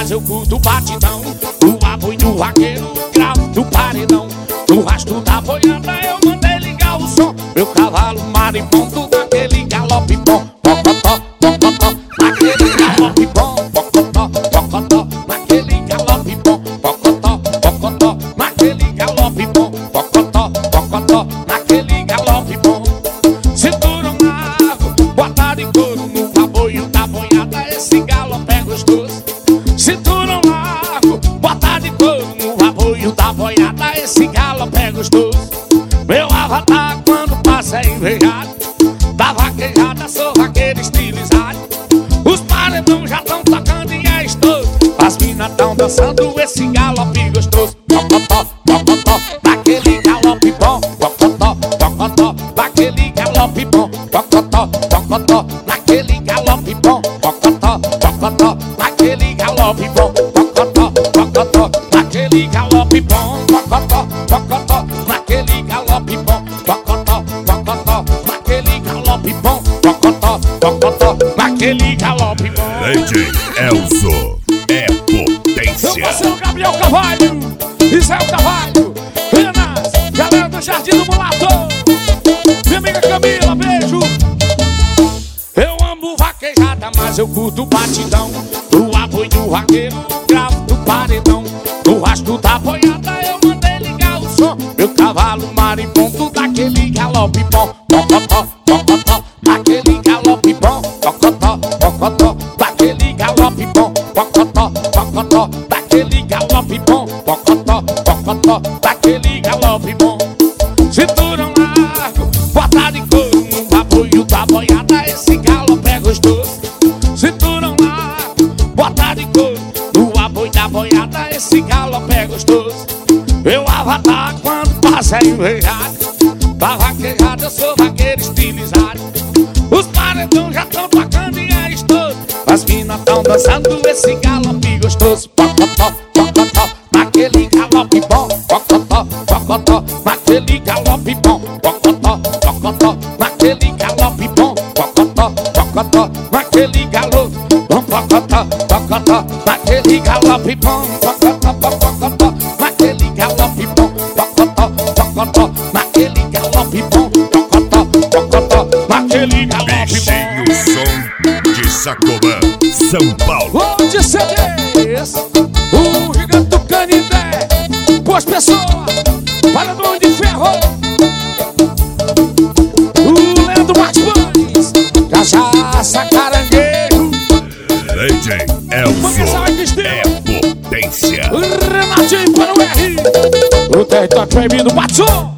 mas eu curto o batidão. O apoio do vaqueiro, gravo do paredão. No rastro da boiada eu mandei ligar o som. Meu cavalo maripondo daquele galope bom. Pocotó, pocotó, naquele galope bom. Pocotó, pocotó, naquele galope bom. Pocotó, pocotó, naquele galope bom. Pocotó, pocotó, naquele galope bom. Cintura um largo, bota de couro no apoio da boiada. Esse galope é gostoso. Cintura um largo, bota de couro no apoio da boiada. Esse galope é gostoso. Meu avatar quando passa é invejado. Da vaquejada sou vaqueiro estilizado. Os paredão já tão tocando e é estouro. As minas tão dançando esse galope gostoso. Pocotó, pocotó, daquele galope bom. Pocotó, pocotó, daquele galope bom. Pocotó, pocotó, naquele galope bom. Pocotó, pocotó, naquele galope bom. Pocotó, pocotó, naquele galope bom. Pocotó, pocotó, naquele galope bom. Pocotó, pocotó, naquele galope bom. Pocotó, pocotó, naquele galope bom. DJ Elzo é Meu potência. parceiro Gabriel Carvalho, Israel Carvalho, Renas, galera do Jardim do Mulato, minha amiga Camila, beijo. Eu amo vaquejada, mas eu curto o batidão. O apoio do vaqueiro, gravo do paredão. No rastro da boiada eu mandei ligar o som. Meu cavalo maripondo daquele galope bom. Pocotó, pocotó, daquele galope bom. Pocotó, pocotó, daquele galope bom. Pocotó, pocotó, daquele galope bom. Pocotó, pocotó, daquele galope bom. Cinturão largo, bota de couro no apoio da boiada. Esse galope é gostoso. Cinturão largo, bota de couro no apoio da boiada. Esse galope é gostoso. Meu avatar quando passa é invejado. Da vaquejada eu sou vaqueiro estilizado. Os paredão já tão tocando e é estouro. As minas tão dançando esse galope gostoso. Pocotó, pocotó, naquele galope bom. Pocotó, pocotó, naquele galope bom. Pocotó, pocotó, naquele galope bom. Pocotó, pocotó, naquele galope bom. Pocotó, pocotó, naquele galope bom. Pocotó, pocotó, naquele galope bom. Pocotó, pocotó, naquele galope bom. Pocotó, pocotó, naquele galope bom. Bichinho Som de Sacomã, São Paulo. Onde CDs, o gigante do Canindé, Boas Pessoas, Paredão de Ferro, o Leandro Martins, Cachaça Caranguejo, DJ Elzo é potência. Renatinho para o R, o território proibido, Batson.